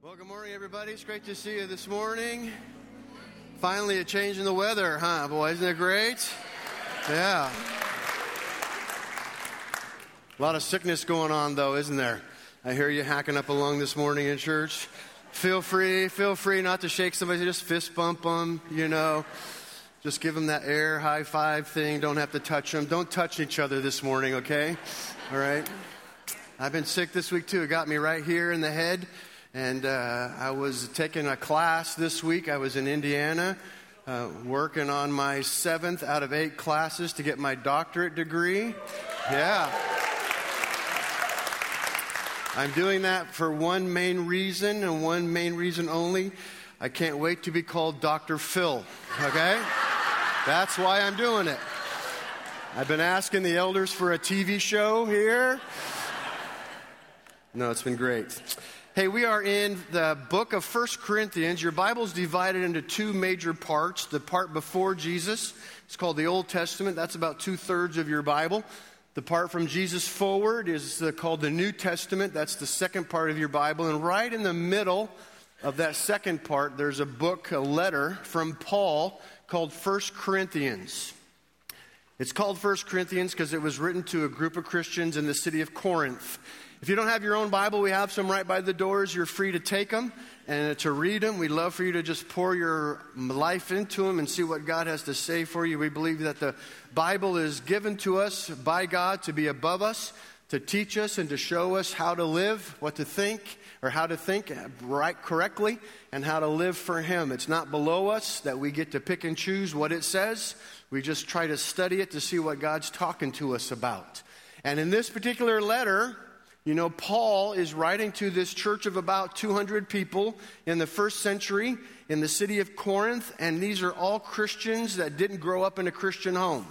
Well, good morning, everybody. It's great to see you this morning. Finally, a change in the weather, huh? Boy, isn't it great? Yeah. A lot of sickness going on, though, isn't there? I hear you hacking up a lung this morning in church. Feel free not to shake somebody. Just fist bump them, Just give them that air high five thing. Don't have to touch them. Don't touch each other this morning, okay? All right? I've been sick this week, too. It got me right here in the head. And I was taking a class this week. I was in Indiana working on my 7th out of 8 classes to get my doctorate degree. Yeah. I'm doing that for one main reason and one main reason only. I can't wait to be called Dr. Phil, okay? That's why I'm doing it. I've been asking the elders for a TV show here. No, it's been great. Hey, we are in the book of 1 Corinthians. Your Bible's divided into 2 major parts. The part before Jesus, it's called the Old Testament. That's about 2/3 of your Bible. The part from Jesus forward is called the New Testament. That's the second part of your Bible. And right in the middle of that second part, there's a book, a letter from Paul called 1 Corinthians. It's called 1 Corinthians because it was written to a group of Christians in the city of Corinth. If you don't have your own Bible, we have some right by the doors. You're free to take them and to read them. We'd love for you to just pour your life into them and see what God has to say for you. We believe that the Bible is given to us by God to be above us, to teach us and to show us how to live, what to think, or how to think right correctly, and how to live for Him. It's not below us that we get to pick and choose what it says. We just try to study it to see what God's talking to us about. And in this particular letter, Paul is writing to this church of about 200 people in the first century in the city of Corinth, and these are all Christians that didn't grow up in a Christian home.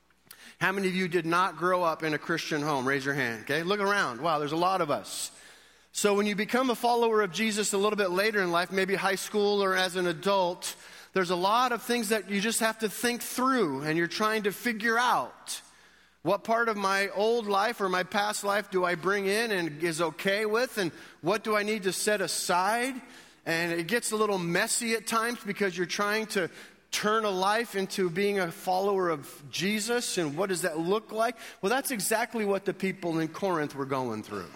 How many of you did not grow up in a Christian home? Raise your hand, okay? Look around. Wow, there's a lot of us. So when you become a follower of Jesus a little bit later in life, maybe high school or as an adult, there's a lot of things that you just have to think through, and you're trying to figure out. What part of my old life or my past life do I bring in and is okay with? And what do I need to set aside? And it gets a little messy at times because you're trying to turn a life into being a follower of Jesus. And what does that look like? Well, that's exactly what the people in Corinth were going through.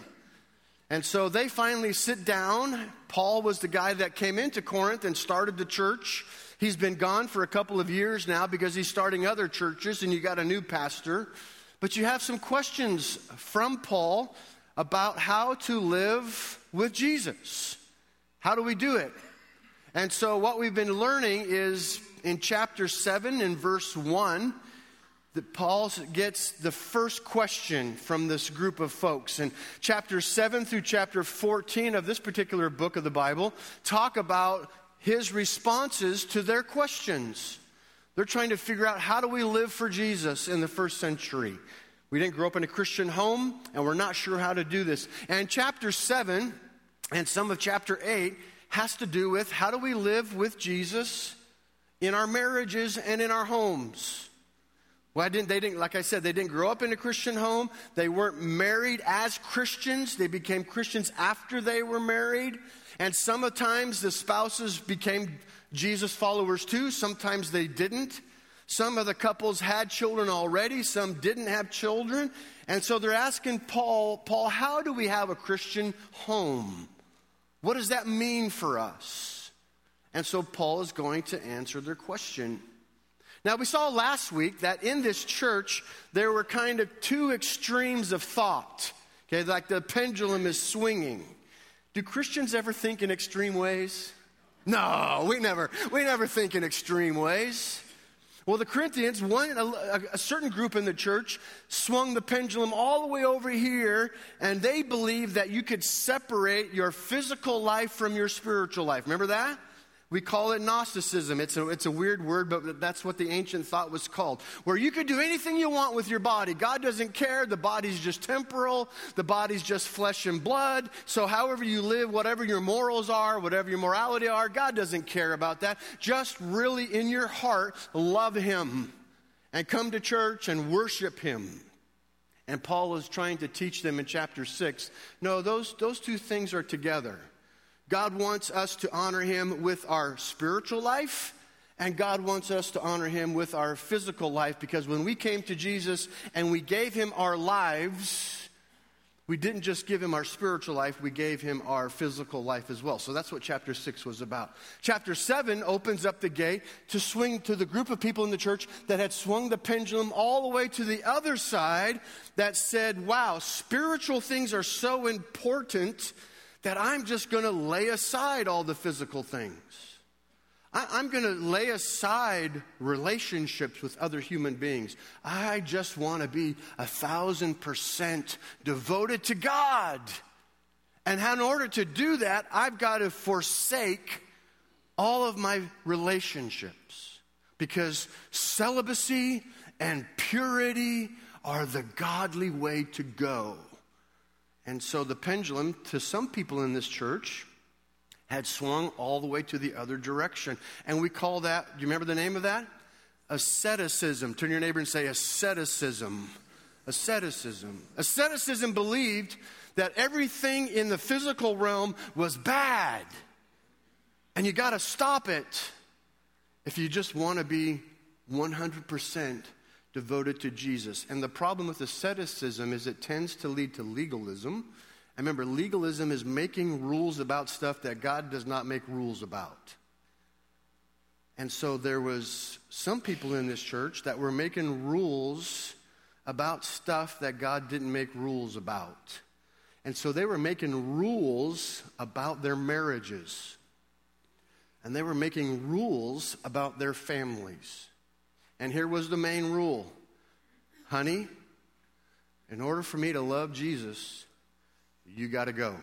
And so they finally sit down. Paul was the guy that came into Corinth and started the church. He's been gone for a couple of years now because he's starting other churches and you got a new pastor. But you have some questions from Paul about how to live with Jesus. How do we do it? And so what we've been learning is in chapter 7 and verse 1, that Paul gets the first question from this group of folks. And chapter 7 through chapter 14 of this particular book of the Bible talk about his responses to their questions. They're trying to figure out, how do we live for Jesus in the first century? We didn't grow up in a Christian home, and we're not sure how to do this. And chapter 7 and some of chapter 8 has to do with how do we live with Jesus in our marriages and in our homes. Well, like I said, they didn't grow up in a Christian home. They weren't married as Christians. They became Christians after they were married. And sometimes the spouses became Jesus followers too. Sometimes they didn't. Some of the couples had children already. Some didn't have children. And so they're asking Paul, how do we have a Christian home? What does that mean for us? And so Paul is going to answer their question. Now, we saw last week that in this church, there were kind of 2 extremes of thought. Okay, like the pendulum is swinging. Do Christians ever think in extreme ways? No, we never think in extreme ways. Well, the Corinthians, a certain group in the church, swung the pendulum all the way over here, and they believed that you could separate your physical life from your spiritual life. Remember that? We call it Gnosticism. It's a weird word, but that's what the ancient thought was called. Where you could do anything you want with your body. God doesn't care. The body's just temporal. The body's just flesh and blood. So however you live, whatever your morals are, whatever your morality are, God doesn't care about that. Just really in your heart, love Him and come to church and worship Him. And Paul is trying to teach them in chapter 6, no, those 2 things are together. God wants us to honor him with our spiritual life, and God wants us to honor him with our physical life, because when we came to Jesus and we gave him our lives, we didn't just give him our spiritual life, we gave him our physical life as well. So that's what chapter 6 was about. Chapter 7 opens up the gate to swing to the group of people in the church that had swung the pendulum all the way to the other side, that said, wow, spiritual things are so important that I'm just going to lay aside all the physical things. I'm going to lay aside relationships with other human beings. I just want to be 1,000% devoted to God. And in order to do that, I've got to forsake all of my relationships, because celibacy and purity are the godly way to go. And so the pendulum, to some people in this church, had swung all the way to the other direction. And we call that, do you remember the name of that? Asceticism. Turn to your neighbor and say asceticism. Asceticism. Asceticism believed that everything in the physical realm was bad. And you got to stop it if you just want to be 100% devoted to Jesus. And the problem with asceticism is it tends to lead to legalism. And remember, legalism is making rules about stuff that God does not make rules about. And so there was some people in this church that were making rules about stuff that God didn't make rules about. And so they were making rules about their marriages. And they were making rules about their families. And here was the main rule. Honey, in order for me to love Jesus, you got to go.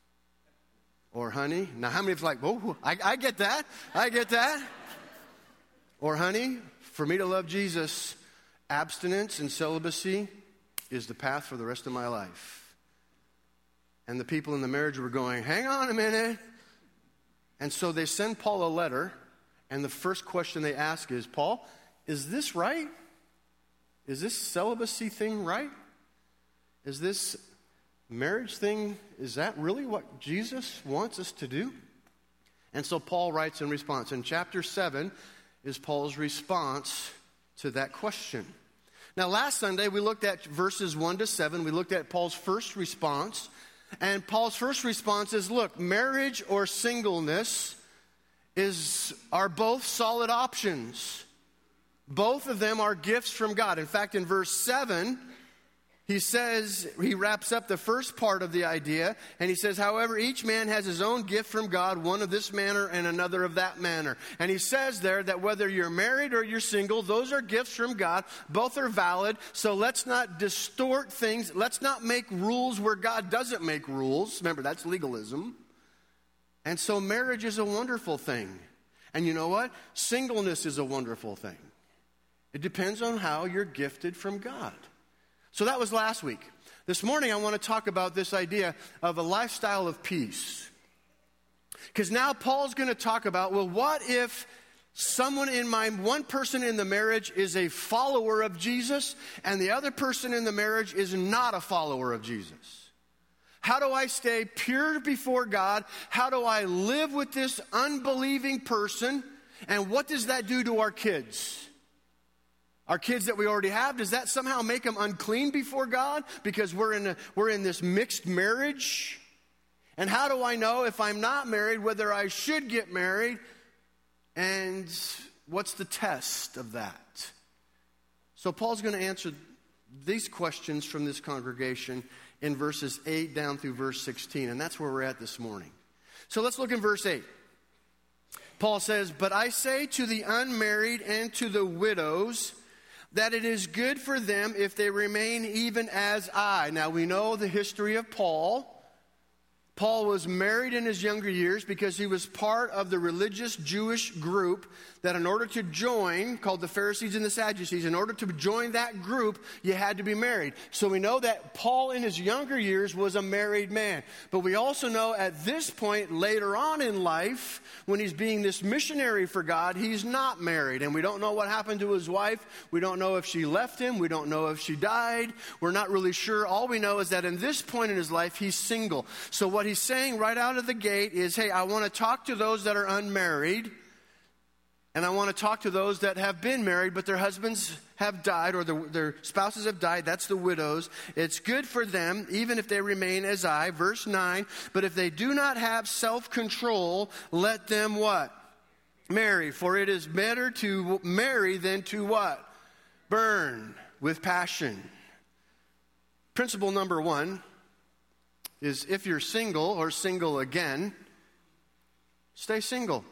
Or honey, now how many of you like, oh, I get that. I get that. Or honey, for me to love Jesus, abstinence and celibacy is the path for the rest of my life. And the people in the marriage were going, hang on a minute. And so they send Paul a letter, and the first question they ask is, Paul, is this right? Is this celibacy thing right? Is this marriage thing, is that really what Jesus wants us to do? And so Paul writes in response. And chapter 7 is Paul's response to that question. Now, last Sunday, we looked at verses 1 to 7. We looked at Paul's first response. And Paul's first response is, look, marriage or singleness are both solid options. Both of them are gifts from God. In fact, in verse 7, he wraps up the first part of the idea, and he says, however, each man has his own gift from God, one of this manner and another of that manner. And he says there that whether you're married or you're single, those are gifts from God. Both are valid, so let's not distort things. Let's not make rules where God doesn't make rules. Remember, that's legalism. And so marriage is a wonderful thing. And you know what? Singleness is a wonderful thing. It depends on how you're gifted from God. So that was last week. This morning I want to talk about this idea of a lifestyle of peace. Because now Paul's going to talk about, well, what if one person in the marriage is a follower of Jesus and the other person in the marriage is not a follower of Jesus? How do I stay pure before God? How do I live with this unbelieving person? And what does that do to our kids? Our kids that we already have, does that somehow make them unclean before God because we're in this mixed marriage? And how do I know if I'm not married whether I should get married? And what's the test of that? So Paul's going to answer these questions from this congregation in verses 8 down through verse 16, and that's where we're at this morning. So let's look in verse 8. Paul says, but I say to the unmarried and to the widows that it is good for them if they remain even as I. Now, we know the history of Paul. Paul was married in his younger years because he was part of the religious Jewish group that in order to join, called the Pharisees and the Sadducees, in order to join that group, you had to be married. So we know that Paul in his younger years was a married man. But we also know at this point, later on in life, when he's being this missionary for God, he's not married. And we don't know what happened to his wife. We don't know if she left him. We don't know if she died. We're not really sure. All we know is that in this point in his life, he's single. So what what he's saying right out of the gate is, hey, I want to talk to those that are unmarried, and I want to talk to those that have been married, but their husbands have died, or their spouses have died. That's the widows. It's good for them, even if they remain as I. Verse 9, but if they do not have self-control, let them what? Marry. For it is better to marry than to what? Burn with passion. Principle number 1 is if you're single or single again, stay single.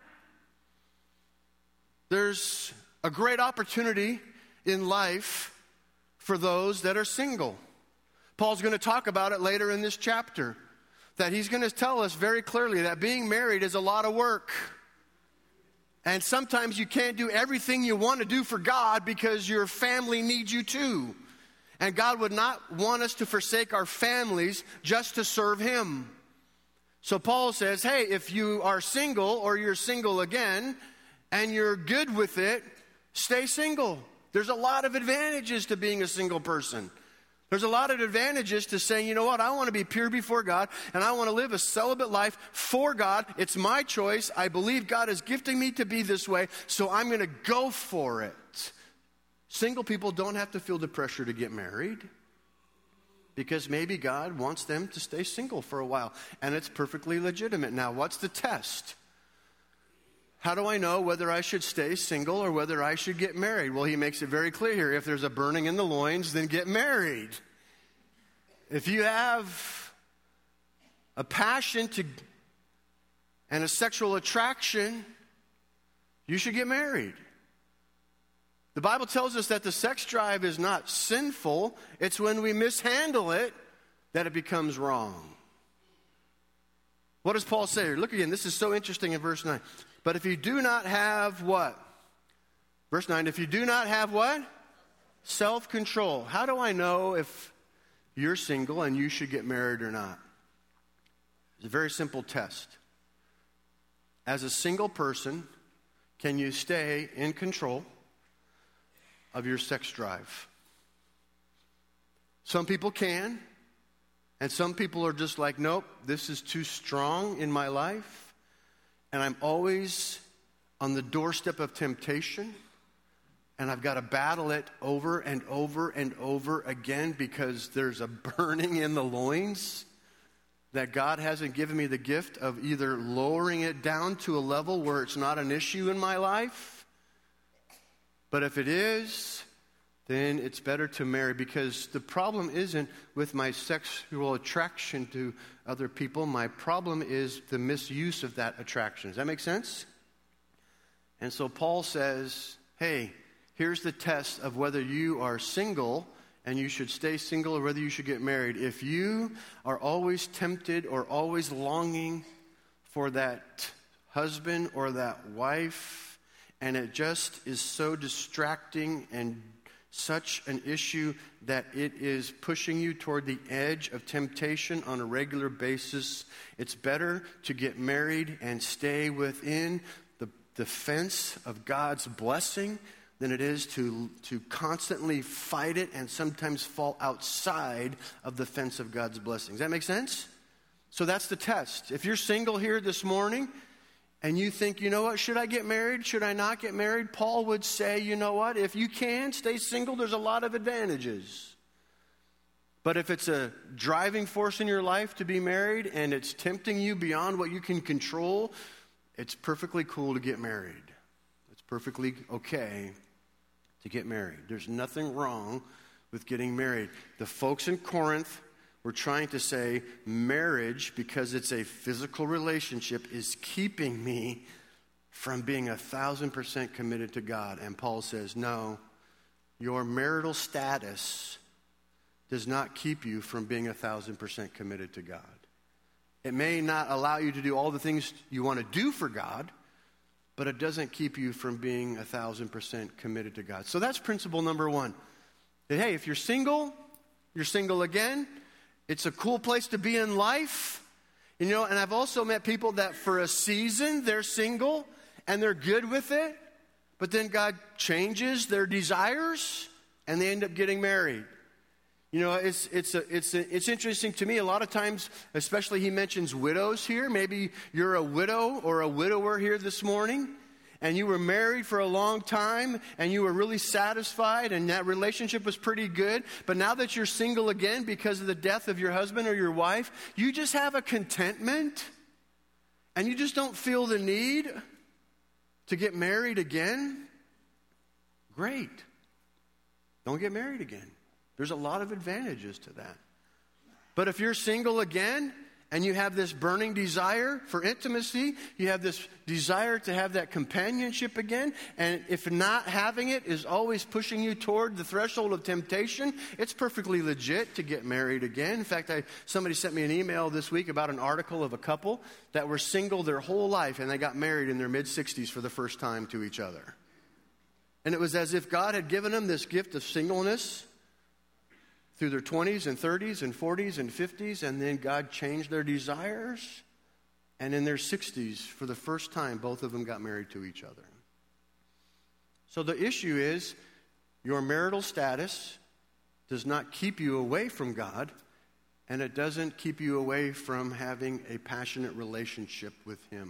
There's a great opportunity in life for those that are single. Paul's going to talk about it later in this chapter, that he's going to tell us very clearly that being married is a lot of work. And sometimes you can't do everything you want to do for God because your family needs you to. And God would not want us to forsake our families just to serve Him. So Paul says, hey, if you are single or you're single again, and you're good with it, stay single. There's a lot of advantages to being a single person. There's a lot of advantages to saying, you know what, I want to be pure before God, and I want to live a celibate life for God. It's my choice. I believe God is gifting me to be this way, so I'm going to go for it. Single people don't have to feel the pressure to get married, because maybe God wants them to stay single for a while, and it's perfectly legitimate. Now, what's the test? How do I know whether I should stay single or whether I should get married? Well, he makes it very clear here. If there's a burning in the loins, then get married. If you have a passion and a sexual attraction, you should get married. The Bible tells us that the sex drive is not sinful. It's when we mishandle it that it becomes wrong. What does Paul say here? Look again. This is so interesting in verse 9. But if you do not have what? Verse 9, if you do not have what? Self-control. How do I know if you're single and you should get married or not? It's a very simple test. As a single person, can you stay in control of your sex drive? Some people can, and some people are just like, nope, this is too strong in my life. And I'm always on the doorstep of temptation, and I've got to battle it over and over and over again because there's a burning in the loins that God hasn't given me the gift of either lowering it down to a level where it's not an issue in my life. But if it is, then it's better to marry, because the problem isn't with my sexual attraction to other people. My problem is the misuse of that attraction. Does that make sense? And so Paul says, hey, here's the test of whether you are single and you should stay single or whether you should get married. If you are always tempted or always longing for that husband or that wife, and it just is so distracting and such an issue that it is pushing you toward the edge of temptation on a regular basis, it's better to get married and stay within the fence of God's blessing than it is to constantly fight it and sometimes fall outside of the fence of God's blessings. Does that make sense? So that's the test. If you're single here this morning, and you think, you know what, should I get married? Should I not get married? Paul would say, you know what, if you can stay single, there's a lot of advantages. But if it's a driving force in your life to be married and it's tempting you beyond what you can control, it's perfectly cool to get married. It's perfectly okay to get married. There's nothing wrong with getting married. The folks in Corinth were trying to say marriage, because it's a physical relationship, is keeping me from being 1,000% committed to God. And Paul says, no, your marital status does not keep you from being 1,000% committed to God. It may not allow you to do all the things you want to do for God, but it doesn't keep you from being 1,000% committed to God. So that's principle number 1. That, hey, if you're single again. It's a cool place to be in life. You know, and I've also met people that for a season they're single and they're good with it, but then God changes their desires and they end up getting married. You know, it's interesting to me. A lot of times, especially he mentions widows here. Maybe you're a widow or a widower here this morning, and you were married for a long time, and you were really satisfied, and that relationship was pretty good. But now that you're single again because of the death of your husband or your wife, you just have a contentment, and you just don't feel the need to get married again. Great. Don't get married again. There's a lot of advantages to that. But if you're single again and you have this burning desire for intimacy, you have this desire to have that companionship again, and if not having it is always pushing you toward the threshold of temptation, it's perfectly legit to get married again. In fact, somebody sent me an email this week about an article of a couple that were single their whole life and they got married in their mid-60s for the first time to each other. And it was as if God had given them this gift of singleness through their 20s and 30s and 40s and 50s, and then God changed their desires. And in their 60s, for the first time, both of them got married to each other. So the issue is, your marital status does not keep you away from God, and it doesn't keep you away from having a passionate relationship with Him.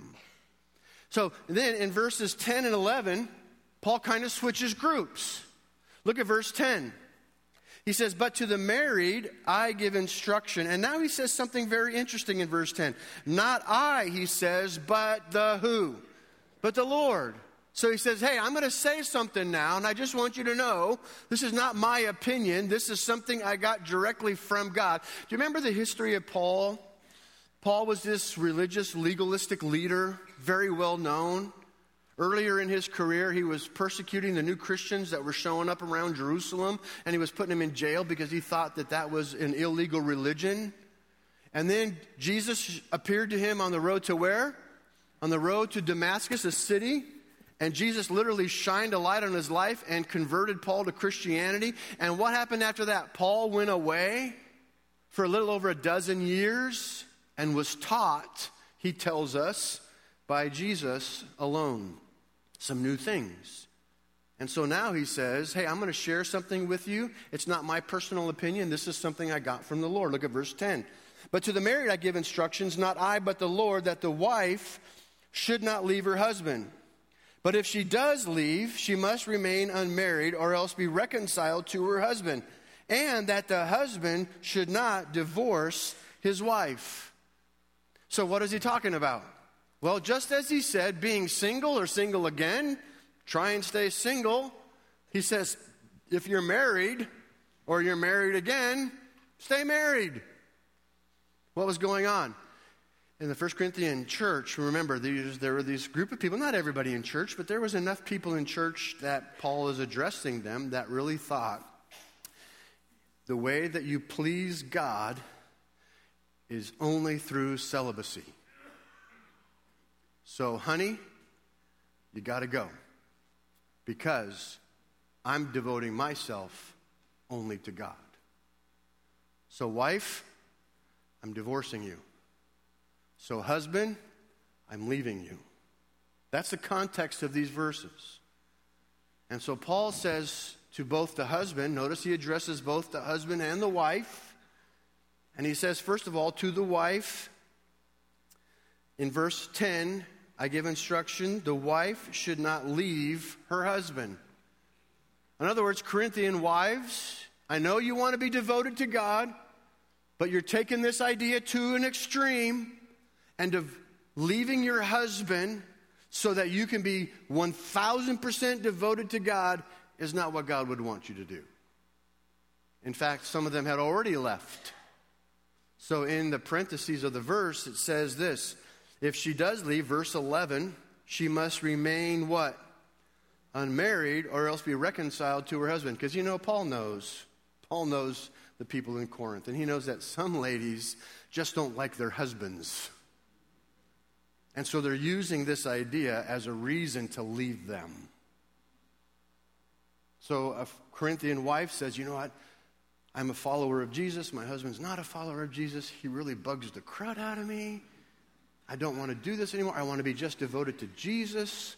So then in verses 10 and 11, Paul kind of switches groups. Look at verse 10. He says, but to the married, I give instruction. And now he says something very interesting in verse 10. Not I, he says, but the who? But the Lord. So he says, hey, I'm going to say something now, and I just want you to know, this is not my opinion. This is something I got directly from God. Do you remember the history of Paul? Paul was this religious, legalistic leader, very well known. Earlier in his career, he was persecuting the new Christians that were showing up around Jerusalem, and he was putting them in jail because he thought that that was an illegal religion. And then Jesus appeared to him on the road to where? On the road to Damascus, a city. And Jesus literally shined a light on his life and converted Paul to Christianity. And what happened after that? Paul went away for a little over a dozen years and was taught, he tells us, by Jesus alone. Some new things. And so now he says, hey, I'm going to share something with you. It's not my personal opinion. This is something I got from the Lord. Look at verse 10. But to the married I give instructions, not I, but the Lord, that the wife should not leave her husband. But if she does leave, she must remain unmarried or else be reconciled to her husband. And that the husband should not divorce his wife. So what is he talking about? Well, just as he said, being single or single again, try and stay single. He says, if you're married or you're married again, stay married. What was going on? In the 1 Corinthian church, remember, there were these group of people, not everybody in church, but there was enough people in church that Paul is addressing them that really thought the way that you please God is only through celibacy. So, honey, you got to go because I'm devoting myself only to God. So, wife, I'm divorcing you. So, husband, I'm leaving you. That's the context of these verses. And so Paul says to both the husband, notice he addresses both the husband and the wife. And he says, first of all, to the wife, in verse 10, I give instruction, the wife should not leave her husband. In other words, Corinthian wives, I know you want to be devoted to God, but you're taking this idea to an extreme and of leaving your husband so that you can be 1,000% devoted to God is not what God would want you to do. In fact, some of them had already left. So in the parentheses of the verse, it says this, if she does leave, verse 11, she must remain what? Unmarried or else be reconciled to her husband. Because Paul knows the people in Corinth. And he knows that some ladies just don't like their husbands. And so they're using this idea as a reason to leave them. So a Corinthian wife says, you know what? I'm a follower of Jesus. My husband's not a follower of Jesus. He really bugs the crud out of me. I don't want to do this anymore. I want to be just devoted to Jesus.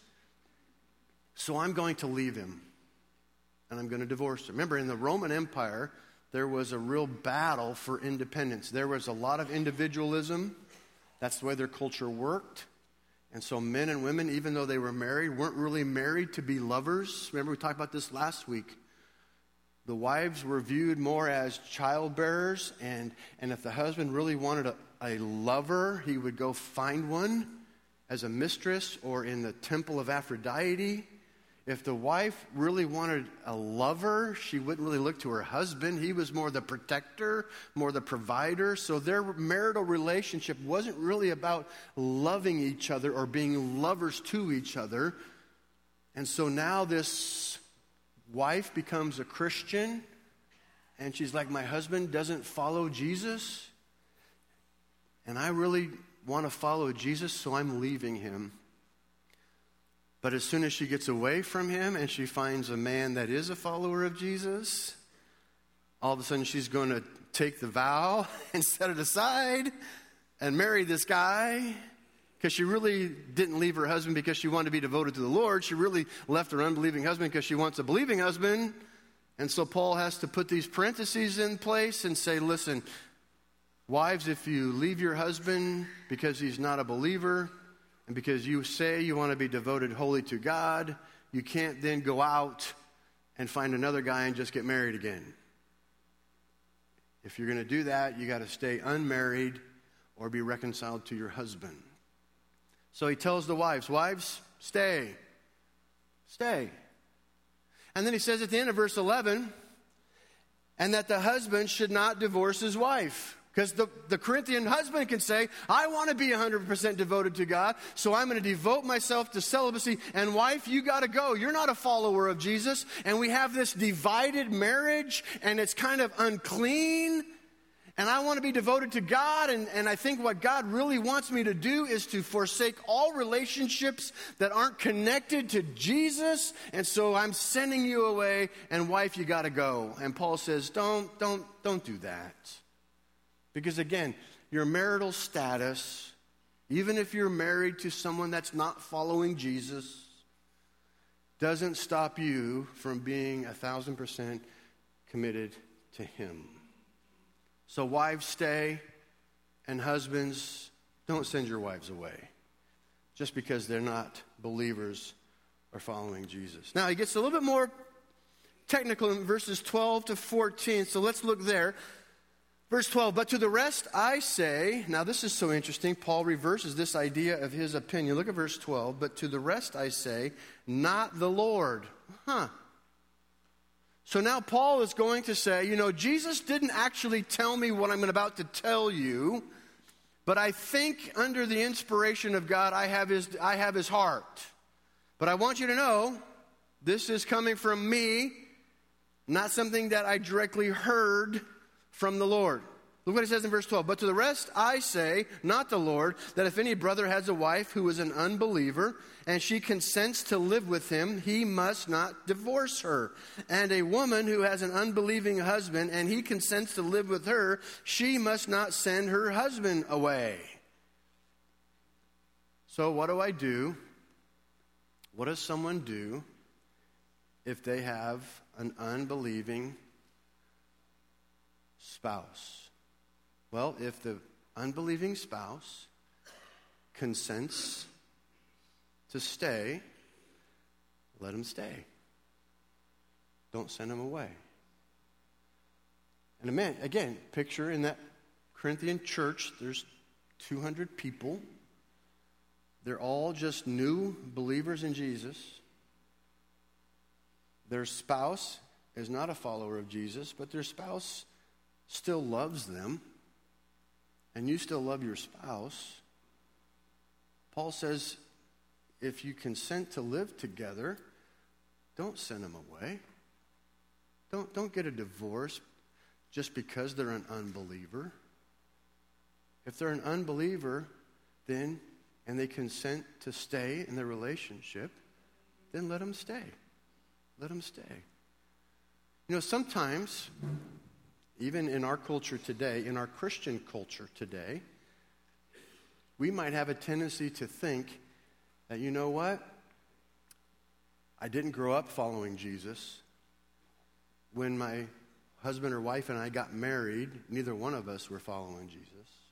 So I'm going to leave him. And I'm going to divorce him. Remember, in the Roman Empire, there was a real battle for independence. There was a lot of individualism. That's the way their culture worked. And so men and women, even though they were married, weren't really married to be lovers. Remember, we talked about this last week. The wives were viewed more as childbearers, and if the husband really wanted a lover, he would go find one as a mistress or in the temple of Aphrodite. If the wife really wanted a lover, she wouldn't really look to her husband. He was more the protector, more the provider. So their marital relationship wasn't really about loving each other or being lovers to each other. And so now this wife becomes a Christian, and she's like, my husband doesn't follow Jesus, and I really want to follow Jesus, so I'm leaving him. But as soon as she gets away from him and she finds a man that is a follower of Jesus, all of a sudden she's going to take the vow and set it aside and marry this guy, because she really didn't leave her husband because she wanted to be devoted to the Lord. She really left her unbelieving husband because she wants a believing husband. And so Paul has to put these parentheses in place and say, listen, wives, if you leave your husband because he's not a believer, and because you say you want to be devoted wholly to God, you can't then go out and find another guy and just get married again. If you're going to do that, you got to stay unmarried or be reconciled to your husband. So he tells the wives, stay. Stay. And then he says at the end of verse 11, and that the husband should not divorce his wife. Because the Corinthian husband can say, I want to be 100% devoted to God, so I'm going to devote myself to celibacy. And wife, you got to go. You're not a follower of Jesus. And we have this divided marriage, and it's kind of unclean. And I want to be devoted to God. And I think what God really wants me to do is to forsake all relationships that aren't connected to Jesus. And so I'm sending you away. And wife, you got to go. And Paul says, don't do that. Because again, your marital status, even if you're married to someone that's not following Jesus, doesn't stop you from being 1,000% committed to him. So wives, stay, and husbands, don't send your wives away just because they're not believers or following Jesus. Now, he gets a little bit more technical in verses 12 to 14, so let's look there. Verse 12, but to the rest I say, now this is so interesting, Paul reverses this idea of his opinion. Look at verse 12, but to the rest I say, not the Lord. So now Paul is going to say, Jesus didn't actually tell me what I'm about to tell you, but I think under the inspiration of God, I have his heart. But I want you to know, this is coming from me, not something that I directly heard from the Lord. Look what it says in verse 12. But to the rest I say, not the Lord, that if any brother has a wife who is an unbeliever, and she consents to live with him, he must not divorce her. And a woman who has an unbelieving husband, and he consents to live with her, she must not send her husband away. So what do I do? What does someone do if they have an unbelieving spouse? Well, if the unbelieving spouse consents to stay, let him stay. Don't send him away. And again, picture in that Corinthian church, there's 200 people. They're all just new believers in Jesus. Their spouse is not a follower of Jesus, but their spouse still loves them, and you still love your spouse. Paul says, if you consent to live together, don't send them away. Don't get a divorce just because they're an unbeliever. If they're an unbeliever, then, and they consent to stay in the relationship, then let them stay. Let them stay. Sometimes, even in our culture today, in our Christian culture today, we might have a tendency to think that, you know what? I didn't grow up following Jesus. When my husband or wife and I got married, neither one of us were following Jesus.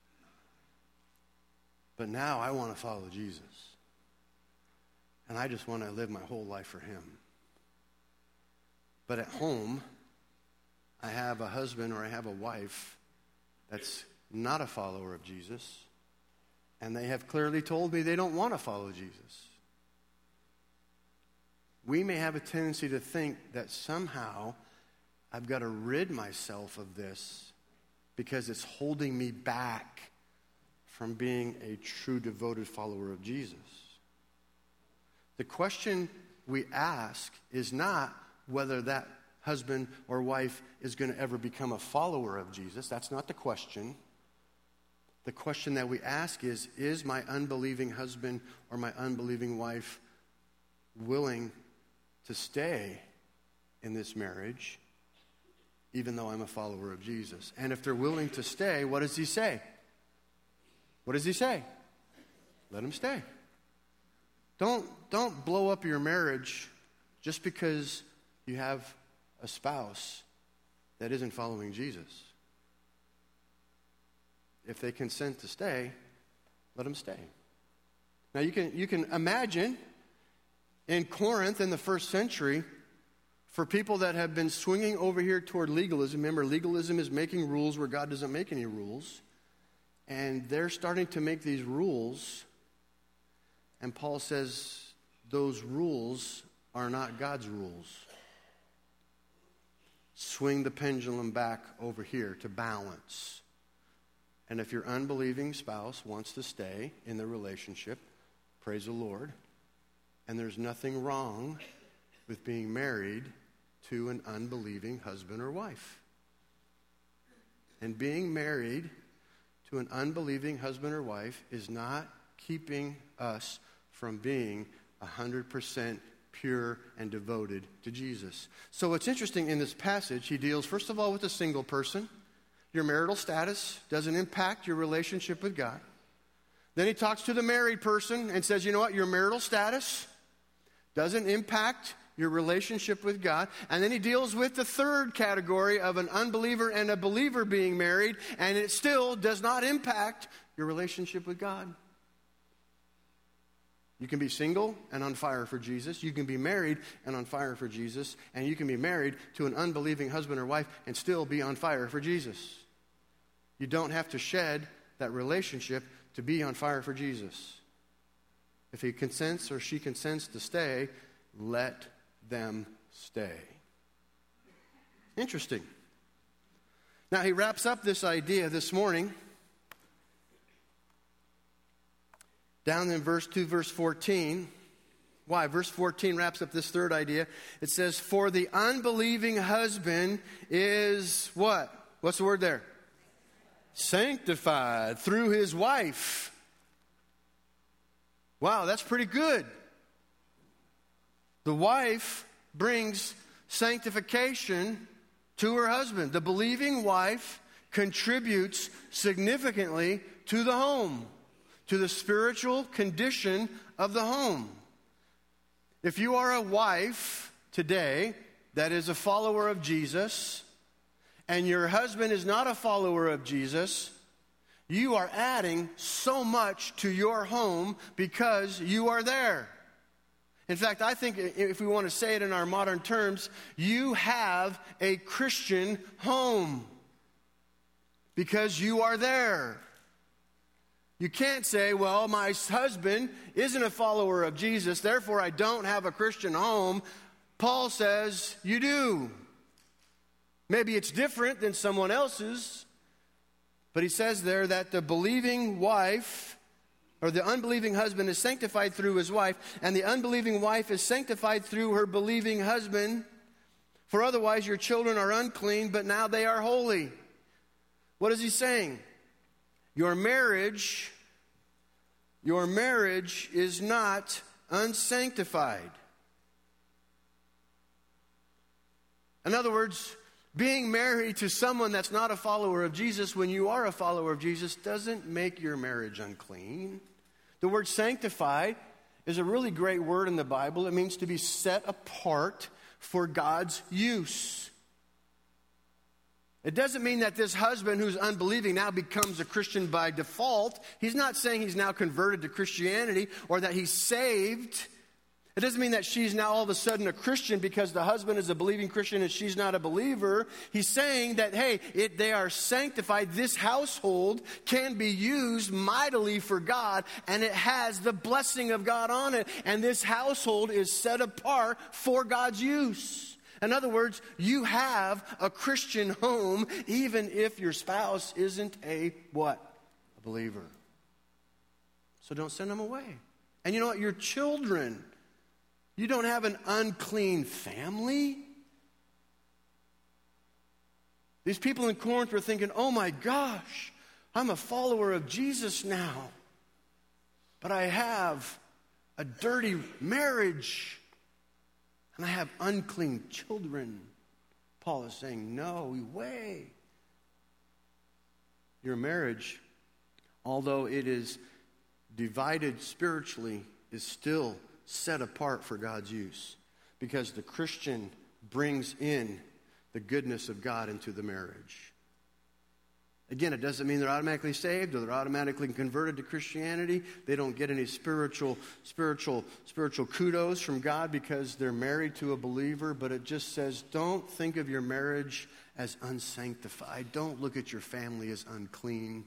But now I want to follow Jesus. And I just want to live my whole life for him. But at home, I have a husband or I have a wife that's not a follower of Jesus. And they have clearly told me they don't want to follow Jesus. We may have a tendency to think that somehow I've got to rid myself of this because it's holding me back from being a true devoted follower of Jesus. The question we ask is not whether that husband or wife is going to ever become a follower of Jesus. That's not the question. The question that we ask is my unbelieving husband or my unbelieving wife willing to stay in this marriage even though I'm a follower of Jesus? And if they're willing to stay, what does he say? What does he say? Let them stay. Don't blow up your marriage just because you have a spouse that isn't following Jesus. If they consent to stay, let them stay. Now you can imagine in Corinth in the first century, for people that have been swinging over here toward legalism. Remember, legalism is making rules where God doesn't make any rules. And they're starting to make these rules. And Paul says those rules are not God's rules. Swing the pendulum back over here to balance. And if your unbelieving spouse wants to stay in the relationship, praise the Lord. And there's nothing wrong with being married to an unbelieving husband or wife. And being married to an unbelieving husband or wife is not keeping us from being 100% pure and devoted to Jesus. So what's interesting in this passage, he deals first of all with a single person. Your marital status doesn't impact your relationship with God. Then he talks to the married person and says, you know what, your marital status doesn't impact your relationship with God. And then he deals with the third category of an unbeliever and a believer being married, and it still does not impact your relationship with God. You can be single and on fire for Jesus. You can be married and on fire for Jesus. And you can be married to an unbelieving husband or wife and still be on fire for Jesus. You don't have to shed that relationship to be on fire for Jesus. If he consents or she consents to stay, let them stay. Interesting. Now he wraps up this idea this morning down in verse 14. Why? Verse 14 wraps up this third idea. It says, for the unbelieving husband is what? What's the word there? Sanctified through his wife. Wow, that's pretty good. The wife brings sanctification to her husband. The believing wife contributes significantly to the home, to the spiritual condition of the home. If you are a wife today that is a follower of Jesus, and your husband is not a follower of Jesus, you are adding so much to your home because you are there. In fact, I think if we want to say it in our modern terms, you have a Christian home because you are there. You can't say, well, my husband isn't a follower of Jesus, therefore I don't have a Christian home. Paul says you do. Maybe it's different than someone else's, but he says there that the believing wife or the unbelieving husband is sanctified through his wife, and the unbelieving wife is sanctified through her believing husband. For otherwise your children are unclean, but now they are holy. What is he saying? Your marriage is not unsanctified. In other words, being married to someone that's not a follower of Jesus when you are a follower of Jesus doesn't make your marriage unclean. The word sanctified is a really great word in the Bible. It means to be set apart for God's use. It doesn't mean that this husband who's unbelieving now becomes a Christian by default. He's not saying he's now converted to Christianity or that he's saved. It doesn't mean that she's now all of a sudden a Christian because the husband is a believing Christian and she's not a believer. He's saying that, hey, they are sanctified. This household can be used mightily for God, and it has the blessing of God on it. And this household is set apart for God's use. In other words, you have a Christian home even if your spouse isn't a what? A believer. So don't send them away. And you know what? Your children, you don't have an unclean family. These people in Corinth were thinking, oh my gosh, I'm a follower of Jesus now, but I have a dirty marriage. And I have unclean children. Paul is saying, no way. Your marriage, although it is divided spiritually, is still set apart for God's use. Because the Christian brings in the goodness of God into the marriage. Again, it doesn't mean they're automatically saved or they're automatically converted to Christianity. They don't get any spiritual kudos from God because they're married to a believer. But it just says, don't think of your marriage as unsanctified. Don't look at your family as unclean.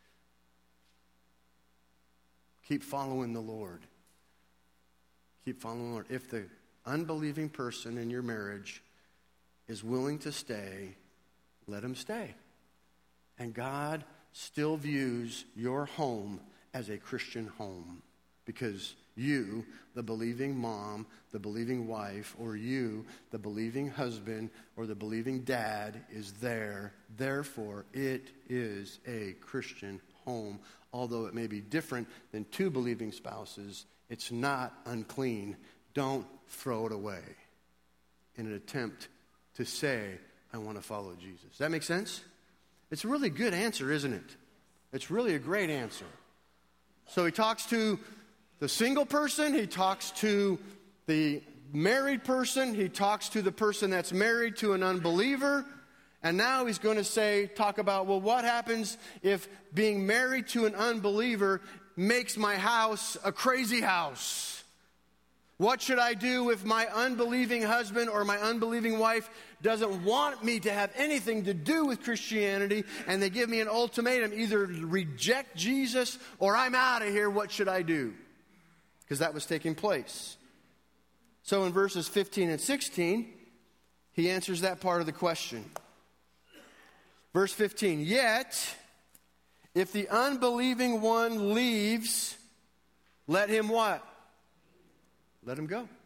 Keep following the Lord. Keep following the Lord. If the unbelieving person in your marriage is willing to stay, let him stay. And God still views your home as a Christian home because you, the believing mom, the believing wife, or you, the believing husband, or the believing dad, is there. Therefore, it is a Christian home. Although it may be different than two believing spouses, it's not unclean. Don't throw it away in an attempt to say, I want to follow Jesus. Does that make sense? It's a really good answer, isn't it? It's really a great answer. So he talks to the single person, he talks to the married person, he talks to the person that's married to an unbeliever, and now he's going to talk about, well, what happens if being married to an unbeliever makes my house a crazy house? What should I do if my unbelieving husband or my unbelieving wife doesn't want me to have anything to do with Christianity and they give me an ultimatum, either reject Jesus or I'm out of here, what should I do? Because that was taking place. So in verses 15 and 16, he answers that part of the question. Verse 15, yet if the unbelieving one leaves, let him what? Let him go.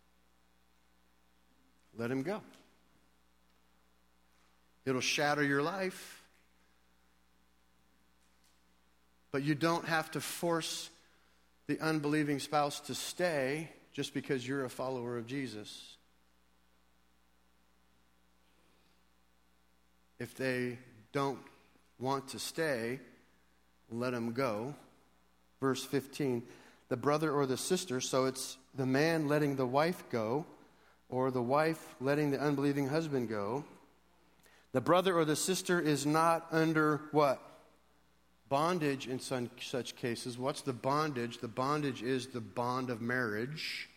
Let him go. It'll shatter your life. But you don't have to force the unbelieving spouse to stay just because you're a follower of Jesus. If they don't want to stay, let them go. Verse 15, the brother or the sister, so it's the man letting the wife go, or the wife letting the unbelieving husband go. The brother or the sister is not under what? Bondage in such cases. What's the bondage? The bondage is the bond of marriage.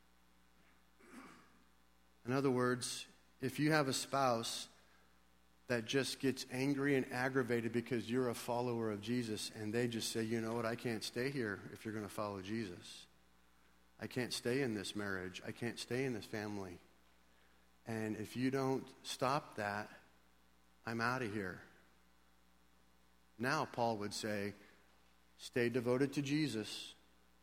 In other words, if you have a spouse that just gets angry and aggravated because you're a follower of Jesus and they just say, you know what, I can't stay here if you're going to follow Jesus. I can't stay in this marriage. I can't stay in this family. And if you don't stop that, I'm out of here. Now, Paul would say, stay devoted to Jesus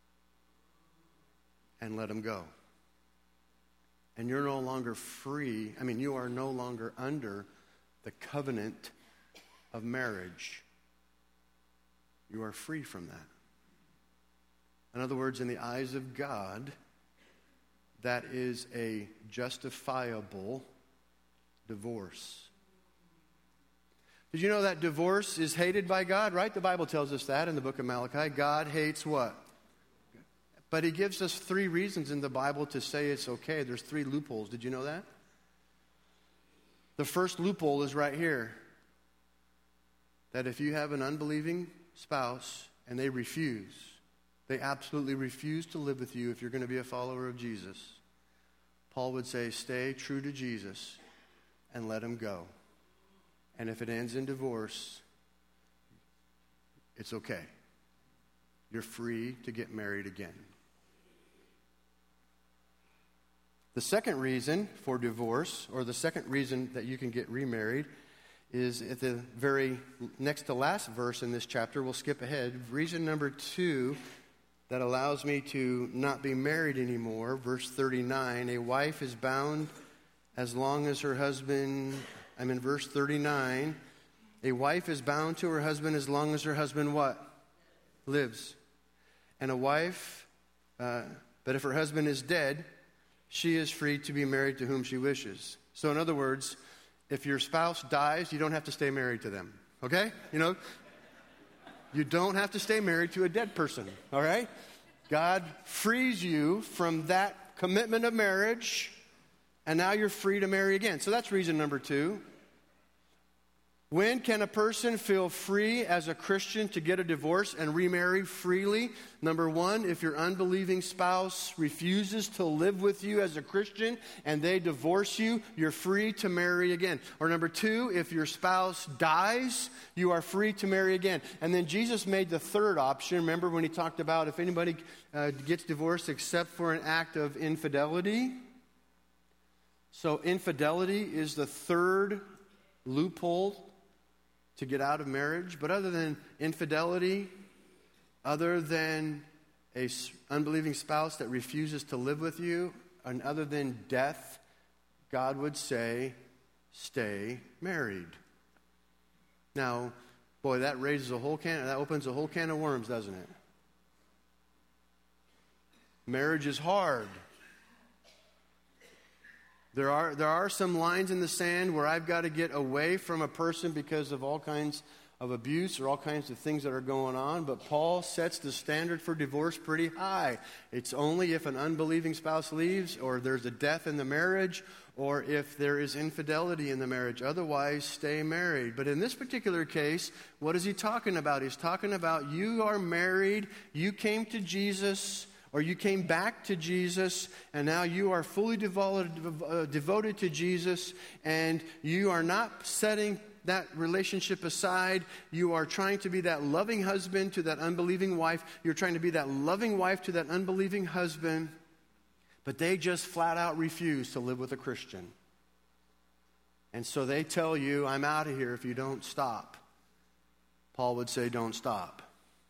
and let him go. And you're no longer free. You are no longer under the covenant of marriage. You are free from that. In other words, in the eyes of God, that is a justifiable divorce. Did you know that divorce is hated by God, right? The Bible tells us that in the book of Malachi. God hates what? But he gives us 3 reasons in the Bible to say it's okay. There's 3 loopholes. Did you know that? The first loophole is right here. that if you have an unbelieving spouse and they absolutely refuse to live with you if you're going to be a follower of Jesus, Paul would say, stay true to Jesus and let him go. And if it ends in divorce, it's okay. You're free to get married again. The second reason for divorce, or the second reason that you can get remarried, is at the very next to last verse in this chapter. We'll skip ahead. Reason number 2 that allows me to not be married anymore, verse 39. A wife is bound as long as her husband, I'm in verse 39. A wife is bound to her husband as long as her husband what? Lives. And a wife, but if her husband is dead, she is free to be married to whom she wishes. So in other words, if your spouse dies, you don't have to stay married to them. Okay? You don't have to stay married to a dead person. All right? God frees you from that commitment of marriage, and now you're free to marry again. So that's reason number 2. When can a person feel free as a Christian to get a divorce and remarry freely? Number 1, if your unbelieving spouse refuses to live with you as a Christian and they divorce you, you're free to marry again. Or number 2, if your spouse dies, you are free to marry again. And then Jesus made the third option. Remember when he talked about if anybody gets divorced except for an act of infidelity? So infidelity is the third loophole to get out of marriage. But other than infidelity, other than a unbelieving spouse that refuses to live with you, and other than death, God would say, stay married. Now, boy, that opens a whole can of worms, doesn't it? Marriage is hard. There are some lines in the sand where I've got to get away from a person because of all kinds of abuse or all kinds of things that are going on. But Paul sets the standard for divorce pretty high. It's only if an unbelieving spouse leaves, or there's a death in the marriage, or if there is infidelity in the marriage. Otherwise, stay married. But in this particular case, what is he talking about? He's talking about you are married, you came to Jesus, or you came back to Jesus, and now you are fully devoted to Jesus, and you are not setting that relationship aside. You are trying to be that loving husband to that unbelieving wife. You're trying to be that loving wife to that unbelieving husband, but they just flat out refuse to live with a Christian. And so they tell you, I'm out of here if you don't stop. Paul would say, don't stop.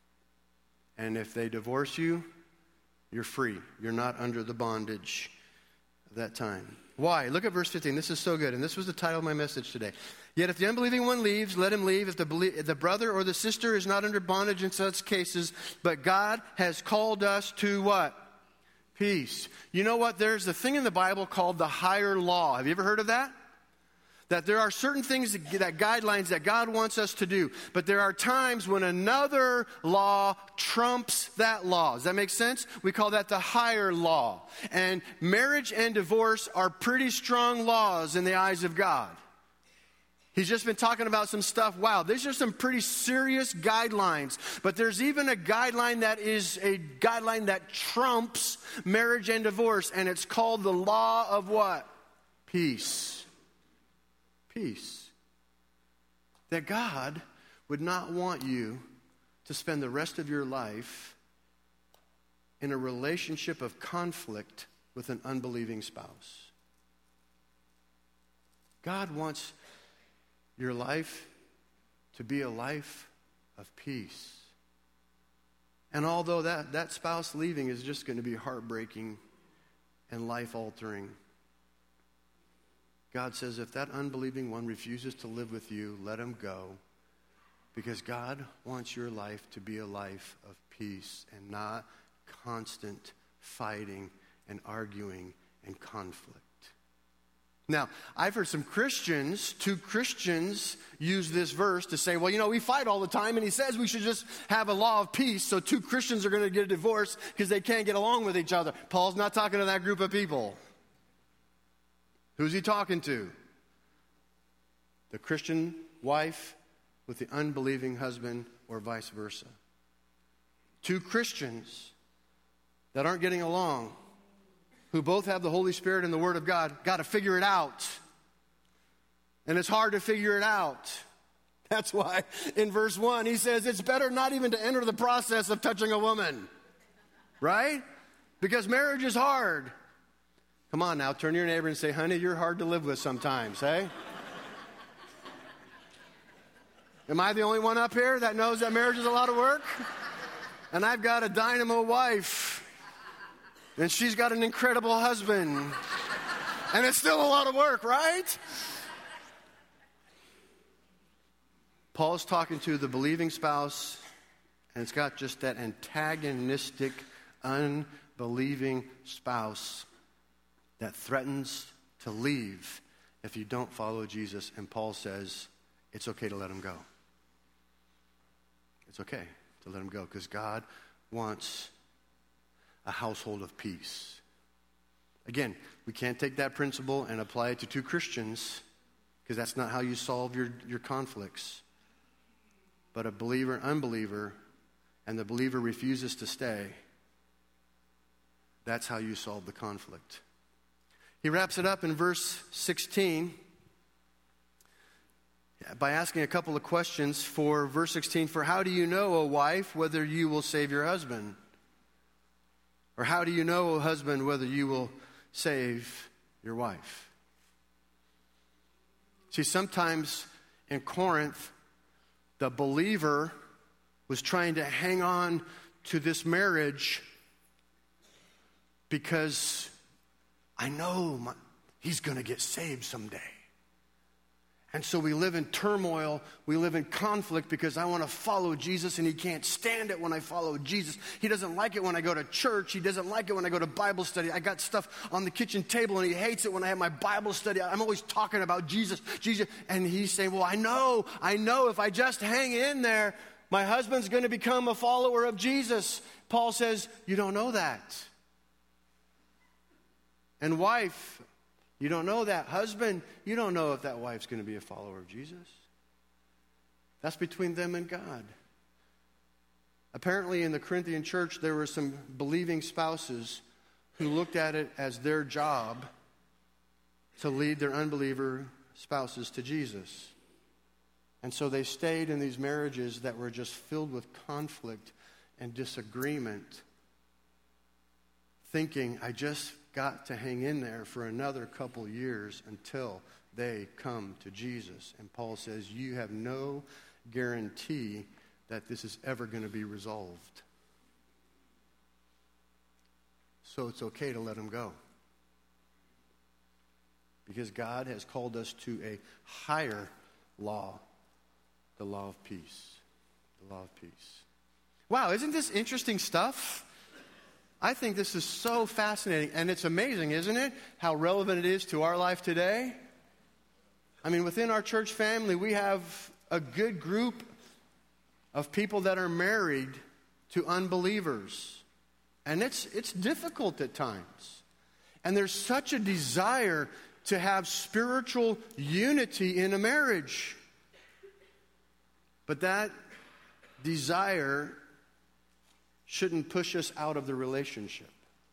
And if they divorce you, you're free. You're not under the bondage of that time. Why? Look at verse 15. This is so good. And this was the title of my message today. Yet if the unbelieving one leaves, let him leave. If the brother or the sister is not under bondage in such cases, but God has called us to what? Peace. You know what? There's a thing in the Bible called the higher law. Have you ever heard of that? That there are certain things, that guidelines that God wants us to do. But there are times when another law trumps that law. Does that make sense? We call that the higher law. And marriage and divorce are pretty strong laws in the eyes of God. He's just been talking about some stuff. Wow, these are some pretty serious guidelines. But there's even a guideline that is a guideline that trumps marriage and divorce. And it's called the law of what? Peace. Peace. That God would not want you to spend the rest of your life in a relationship of conflict with an unbelieving spouse. God wants your life to be a life of peace. And although that spouse leaving is just going to be heartbreaking and life-altering, God says, if that unbelieving one refuses to live with you, let him go. Because God wants your life to be a life of peace and not constant fighting and arguing and conflict. Now, I've heard two Christians use this verse to say, well, we fight all the time, and he says we should just have a law of peace, so two Christians are going to get a divorce because they can't get along with each other. Paul's not talking to that group of people. Who's he talking to? The Christian wife with the unbelieving husband or vice versa. Two Christians that aren't getting along, who both have the Holy Spirit and the Word of God, got to figure it out. And it's hard to figure it out. That's why in verse 1 he says it's better not even to enter the process of touching a woman. Right? Because marriage is hard. Come on now, turn to your neighbor and say, honey, you're hard to live with sometimes, hey? Am I the only one up here that knows that marriage is a lot of work? And I've got a dynamo wife. And she's got an incredible husband. And it's still a lot of work, right? Paul's talking to the believing spouse, and it's got just that antagonistic, unbelieving spouse that threatens to leave if you don't follow Jesus. And Paul says, it's okay to let him go. It's okay to let him go because God wants a household of peace. Again, we can't take that principle and apply it to two Christians because that's not how you solve your conflicts. But a believer, unbeliever, and the believer refuses to stay, that's how you solve the conflict. He wraps it up in verse 16 by asking a couple of questions for verse 16. For how do you know, O wife, whether you will save your husband? Or how do you know, O husband, whether you will save your wife? See, sometimes in Corinth, the believer was trying to hang on to this marriage because I know he's going to get saved someday. And so we live in turmoil, we live in conflict because I want to follow Jesus and he can't stand it when I follow Jesus. He doesn't like it when I go to church. He doesn't like it when I go to Bible study. I got stuff on the kitchen table and he hates it when I have my Bible study. I'm always talking about Jesus. And he's saying, well, I know if I just hang in there, my husband's going to become a follower of Jesus. Paul says, you don't know that. And wife, you don't know that. Husband, you don't know if that wife's going to be a follower of Jesus. That's between them and God. Apparently in the Corinthian church, there were some believing spouses who looked at it as their job to lead their unbeliever spouses to Jesus. And so they stayed in these marriages that were just filled with conflict and disagreement, thinking, I just got to hang in there for another couple years until they come to Jesus. And Paul says, you have no guarantee that this is ever going to be resolved. So it's okay to let them go. Because God has called us to a higher law, the law of peace. The law of peace. Wow, isn't this interesting stuff? I think this is so fascinating, and it's amazing, isn't it, how relevant it is to our life today? I mean, within our church family, we have a good group of people that are married to unbelievers, and it's difficult at times. And there's such a desire to have spiritual unity in a marriage. But that desire shouldn't push us out of the relationship.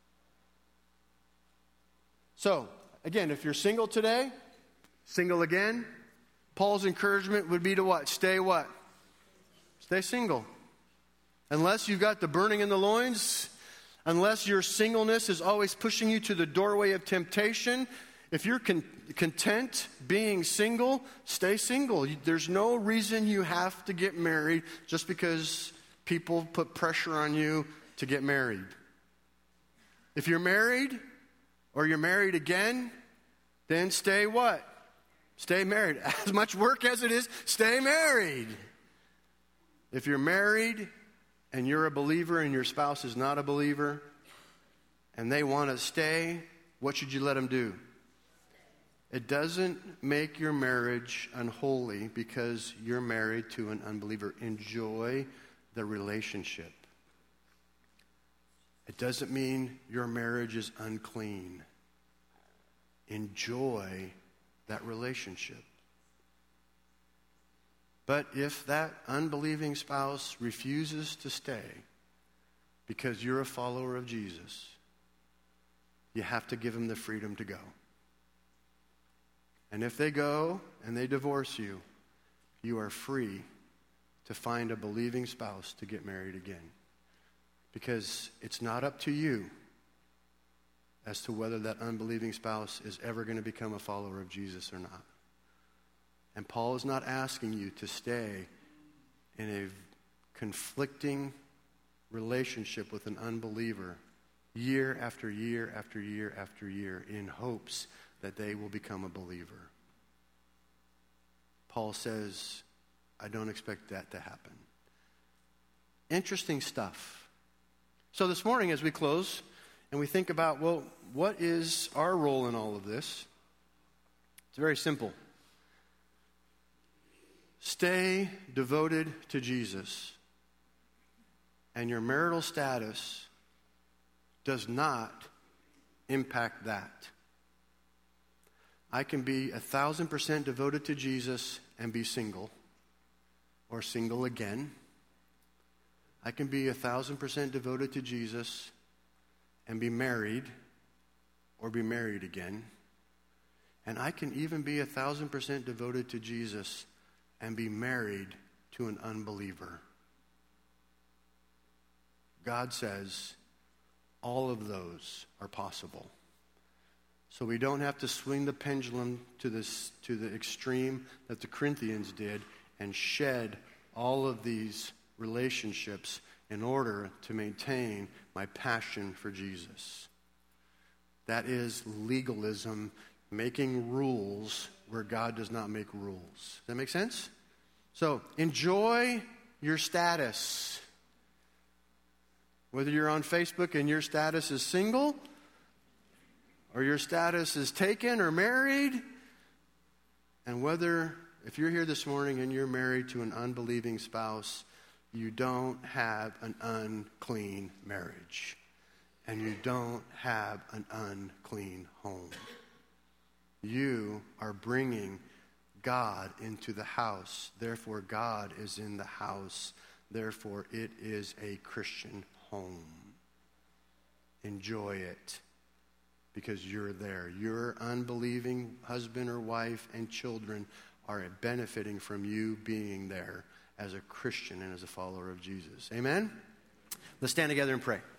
So, again, if you're single today, single again, Paul's encouragement would be to what? Stay what? Stay single. Unless you've got the burning in the loins, unless your singleness is always pushing you to the doorway of temptation, if you're content being single, stay single. There's no reason you have to get married just because people put pressure on you to get married. If you're married or you're married again, then stay what? Stay married. As much work as it is, stay married. If you're married and you're a believer and your spouse is not a believer and they want to stay, what should you let them do? It doesn't make your marriage unholy because you're married to an unbeliever. Enjoy the relationship. It doesn't mean your marriage is unclean. Enjoy that relationship. But if that unbelieving spouse refuses to stay because you're a follower of Jesus, you have to give them the freedom to go. And if they go and they divorce you, you are free to find a believing spouse to get married again. Because it's not up to you as to whether that unbelieving spouse is ever going to become a follower of Jesus or not. And Paul is not asking you to stay in a conflicting relationship with an unbeliever year after year after year after year in hopes that they will become a believer. Paul says, I don't expect that to happen. Interesting stuff. So this morning as we close and we think about, well, what is our role in all of this? It's very simple. Stay devoted to Jesus, and your marital status does not impact that. I can be 1,000% devoted to Jesus and be single, or single again. I can be 1,000% devoted to Jesus and be married, or be married again. And I can even be 1,000% devoted to Jesus and be married to an unbeliever. God says all of those are possible. So we don't have to swing the pendulum to the extreme that the Corinthians did and shed all of these relationships in order to maintain my passion for Jesus. That is legalism, making rules where God does not make rules. Does that make sense? So enjoy your status. Whether you're on Facebook and your status is single, or your status is taken or married, and whether, if you're here this morning and you're married to an unbelieving spouse, you don't have an unclean marriage, and you don't have an unclean home. You are bringing God into the house. Therefore, God is in the house. Therefore, it is a Christian home. Enjoy it because you're there. Your unbelieving husband or wife and children are benefiting from you being there as a Christian and as a follower of Jesus. Amen? Let's stand together and pray.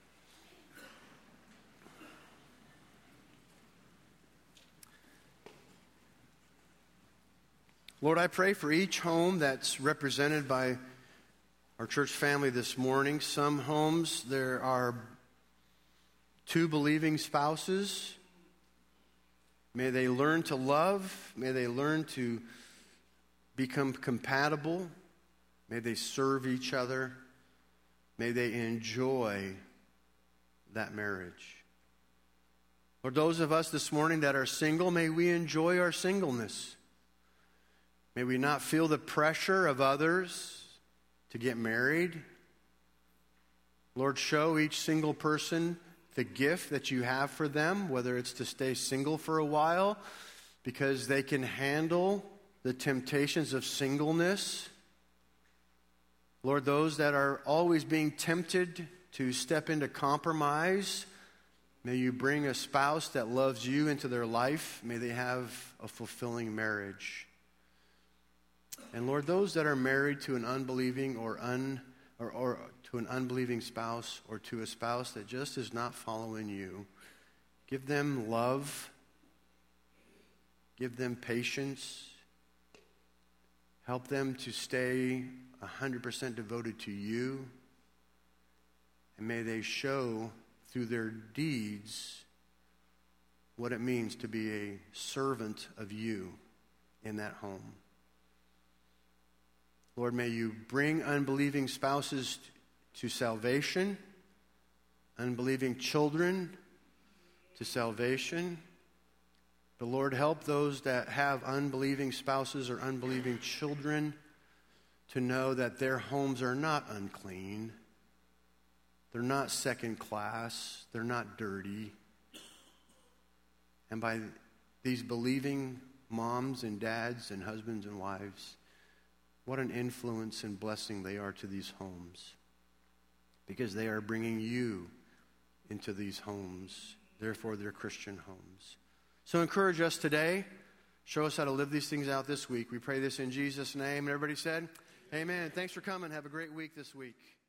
Lord, I pray for each home that's represented by our church family this morning. Some homes, there are two believing spouses. May they learn to love. May they learn to become compatible. May they serve each other. May they enjoy that marriage. For those of us this morning that are single, may we enjoy our singleness. May we not feel the pressure of others to get married. Lord, show each single person the gift that you have for them, whether it's to stay single for a while because they can handle the temptations of singleness. Lord, those that are always being tempted to step into compromise, may you bring a spouse that loves you into their life. May they have a fulfilling marriage. And Lord, those that are married to an unbelieving or to an unbelieving spouse or to a spouse that just is not following you, give them love, give them patience, help them to stay 100% devoted to you, and may they show through their deeds what it means to be a servant of you in that home. Lord, may you bring unbelieving spouses to salvation, unbelieving children to salvation. But Lord, help those that have unbelieving spouses or unbelieving children to know that their homes are not unclean. They're not second class. They're not dirty. And by these believing moms and dads and husbands and wives, what an influence and blessing they are to these homes, because they are bringing you into these homes. Therefore, they're Christian homes. So encourage us today. Show us how to live these things out this week. We pray this in Jesus' name. And everybody said, amen. Thanks for coming. Have a great week this week.